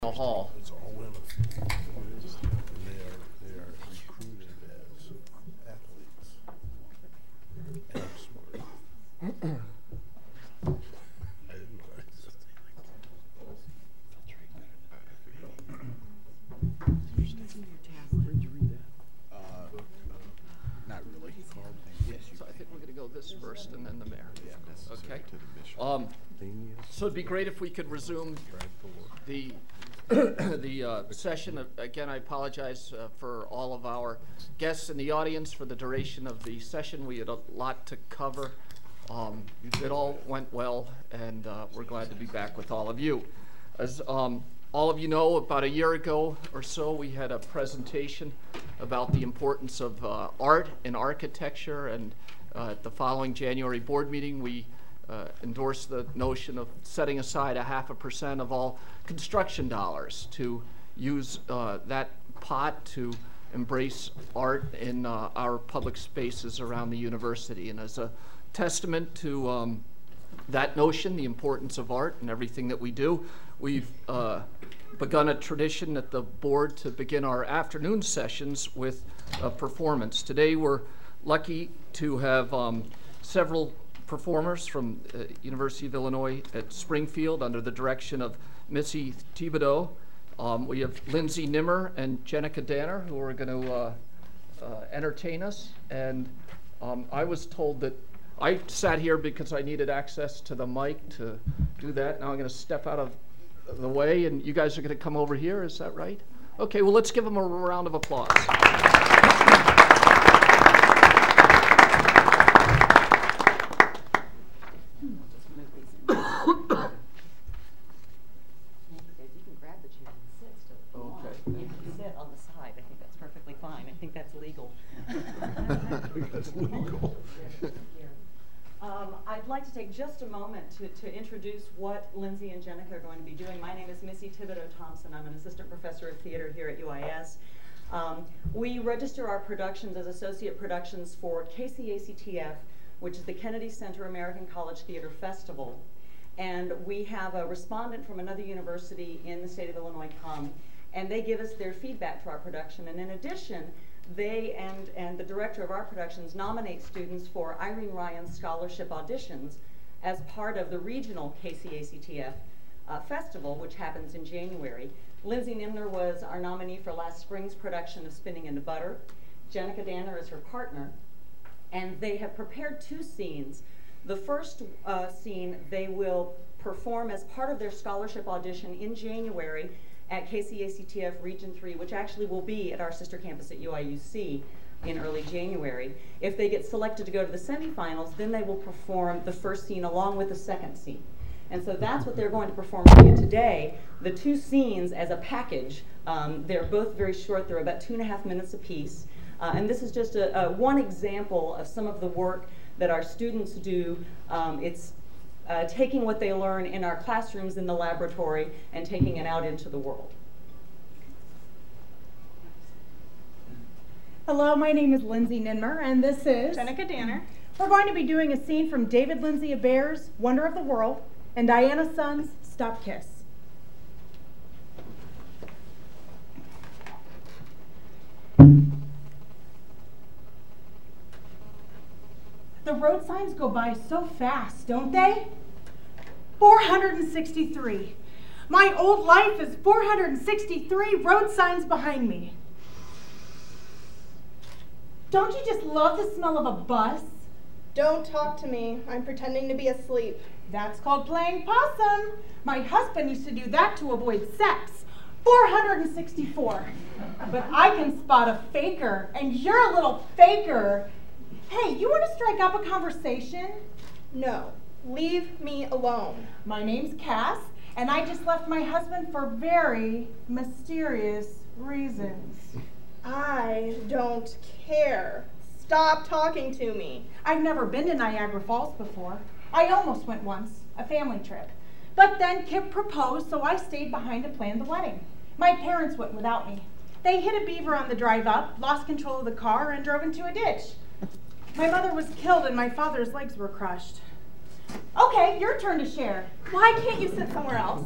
Hall. It's all women. They are recruited as athletes and smart. I didn't know that. Where'd you read that? Not really. So I think we're going to go this first and then the mayor. Yeah, Okay. to the mission. So it'd be great if we could resume the session. Again, I apologize for all of our guests in the audience for the duration of the session. We had a lot to cover. It all went well, and we're glad to be back with all of you. As all of you know, about a year ago or so, we had a presentation about the importance of art and architecture, and at the following January board meeting, we endorse the notion of setting aside 0.5% of all construction dollars to use that pot to embrace art in our public spaces around the university. And as a testament to that notion, the importance of art and everything that we do, we've begun a tradition at the board to begin our afternoon sessions with a performance. Today we're lucky to have several performers from University of Illinois at Springfield under the direction of Missy Thibodeau. We have Lindsay Nimmer and Jenica Danner who are going to entertain us. And I was told that I sat here because I needed access to the mic to do that. Now I'm going to step out of the way and you guys are going to come over here. Is that right? Okay, well, let's give them a round of applause. That's legal. I'd like to take just a moment to introduce what Lindsay and Jenica are going to be doing. My name is Missy Thibodeau Thompson. I'm an assistant professor of theater here at UIS. We register our productions as associate productions for KCACTF, which is the Kennedy Center American College Theater Festival. And we have a respondent from another university in the state of Illinois come, and they give us their feedback to our production. And in addition, they and the director of our productions nominate students for Irene Ryan's scholarship auditions as part of the regional KCACTF festival, which happens in January. Lindsay Nimner was our nominee for last spring's production of Spinning into Butter. Jenica Danner is her partner. And they have prepared 2 scenes. The first scene they will perform as part of their scholarship audition in January at KCACTF Region 3, which actually will be at our sister campus at UIUC in early January. If they get selected to go to the semifinals, then they will perform the first scene along with the second scene. And so that's what they're going to perform for you today, the 2 scenes as a package. They're both very short, they're about 2.5 minutes apiece. And this is just one example of some of the work that our students do. It's taking what they learn in our classrooms in the laboratory and taking it out into the world. Hello, my name is Lindsay Ninmer, and this is Jenica Danner. We're going to be doing a scene from David Lindsay Abair's Wonder of the World and Diana Sun's Stop Kiss. The road signs go by so fast, don't they? 463. My old life is 463 road signs behind me. Don't you just love the smell of a bus? Don't talk to me. I'm pretending to be asleep. That's called playing possum. My husband used to do that to avoid sex. 464. But I can spot a faker, and you're a little faker. Hey, you want to strike up a conversation? No. Leave me alone. My name's Cass, and I just left my husband for very mysterious reasons. I don't care. Stop talking to me. I've never been to Niagara Falls before. I almost went once, a family trip. But then Kip proposed, so I stayed behind to plan the wedding. My parents went without me. They hit a beaver on the drive up, lost control of the car, and drove into a ditch. My mother was killed and my father's legs were crushed. Okay, your turn to share. Why can't you sit somewhere else?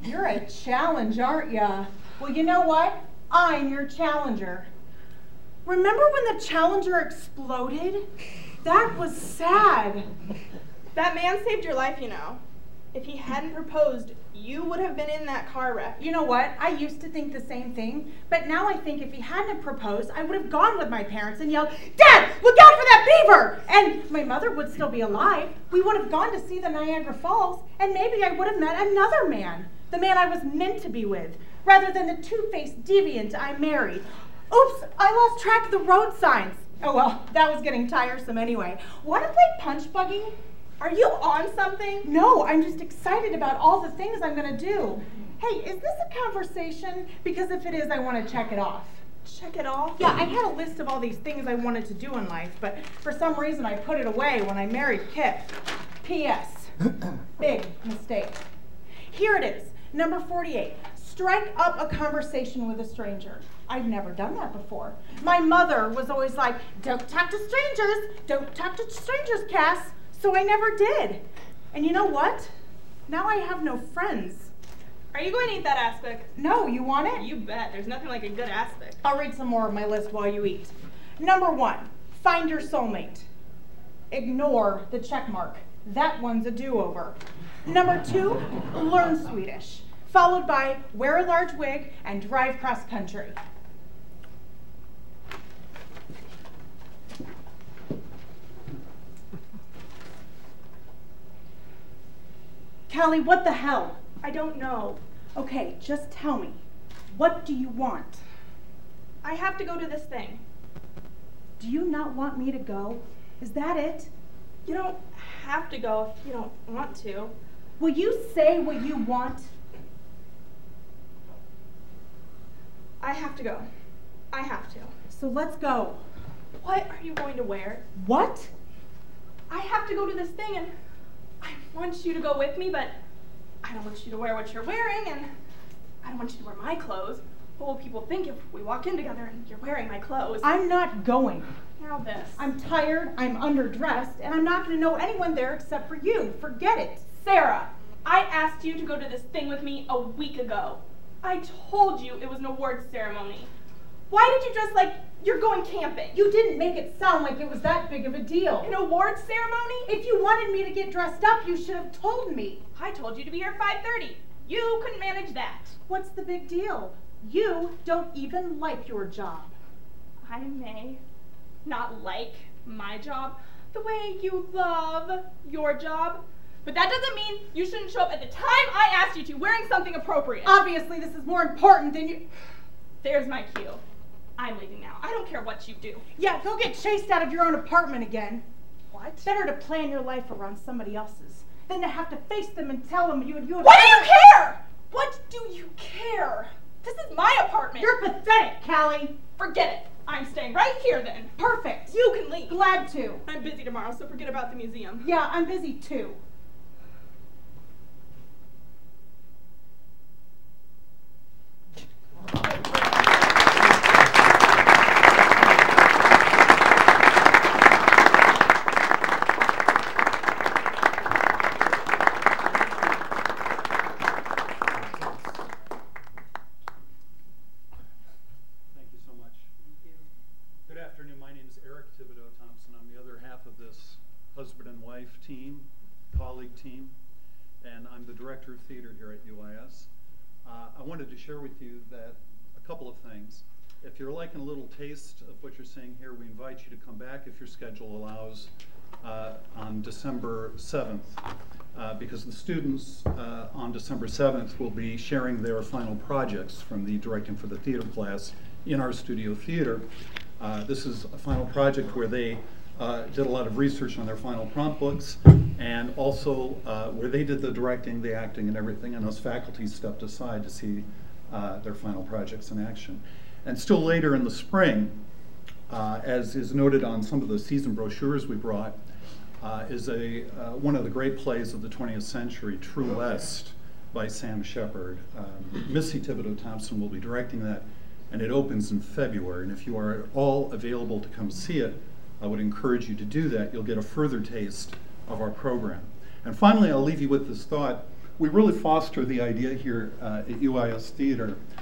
You're a challenge, aren't ya? Well, you know what? I'm your challenger. Remember when the Challenger exploded? That was sad. That man saved your life, you know. If he hadn't proposed, you would have been in that car wreck. You know what? I used to think the same thing, but now I think if he hadn't proposed, I would have gone with my parents and yelled, "Dad, look out for that beaver!" And my mother would still be alive. We would have gone to see the Niagara Falls, and maybe I would have met another man, the man I was meant to be with, rather than the two-faced deviant I married. Oops, I lost track of the road signs. Oh well, that was getting tiresome anyway. Want to play punch buggy? Are you on something? No, I'm just excited about all the things I'm going to do. Hey, is this a conversation? Because if it is, I want to check it off. Check it off? Yeah, I had a list of all these things I wanted to do in life, but for some reason I put it away when I married Kip. P.S. Big mistake. Here it is, number 48. Strike up a conversation with a stranger. I've never done that before. My mother was always like, "Don't talk to strangers. Don't talk to strangers, Cass." So I never did. And you know what? Now I have no friends. Are you going to eat that aspic? No, you want it? You bet. There's nothing like a good aspic. I'll read some more of my list while you eat. Number 1, find your soulmate. Ignore the check mark. That one's a do-over. Number 2, learn Swedish, followed by wear a large wig and drive cross-country. Callie, what the hell? I don't know. Okay, just tell me. What do you want? I have to go to this thing. Do you not want me to go? Is that it? You don't have to go if you don't want to. Will you say what you want? I have to go. I have to. So let's go. What are you going to wear? What? I have to go to this thing and I want you to go with me, but I don't want you to wear what you're wearing and I don't want you to wear my clothes. What will people think if we walk in together and you're wearing my clothes? I'm not going. Now this. I'm tired, I'm underdressed, and I'm not going to know anyone there except for you. Forget it. Sarah, I asked you to go to this thing with me a week ago. I told you it was an awards ceremony. Why did you dress like you're going camping? You didn't make it sound like it was that big of a deal. An awards ceremony? If you wanted me to get dressed up, you should have told me. I told you to be here at 5:30. You couldn't manage that. What's the big deal? You don't even like your job. I may not like my job the way you love your job, but that doesn't mean you shouldn't show up at the time I asked you to, wearing something appropriate. Obviously, this is more important than you... There's my cue. I'm leaving now. I don't care what you do. Yeah, go get chased out of your own apartment again. What? Better to plan your life around somebody else's than to have to face them and tell them you... What do you care? What do you care? This is my apartment. You're pathetic, Callie. Forget it. I'm staying right here then. Perfect. You can leave. Glad to. I'm busy tomorrow, so forget about the museum. Yeah, I'm busy too. Husband and wife team, colleague team, and I'm the director of theater here at UIS. I wanted to share with you that a couple of things. If you're liking a little taste of what you're seeing here, we invite you to come back if your schedule allows on December 7th, because the students on December 7th will be sharing their final projects from the Directing for the Theater class in our studio theater. This is a final project where they did a lot of research on their final prompt books, and also where they did the directing, the acting, and everything, and us faculty stepped aside to see their final projects in action. And still later in the spring, as is noted on some of the season brochures we brought, is one of the great plays of the 20th century, True West, by Sam Shepard. Missy Thibodeau Thompson will be directing that, and it opens in February. And if you are at all available to come see it, I would encourage you to do that. You'll get a further taste of our program. And finally, I'll leave you with this thought. we really foster the idea here at UIS Theater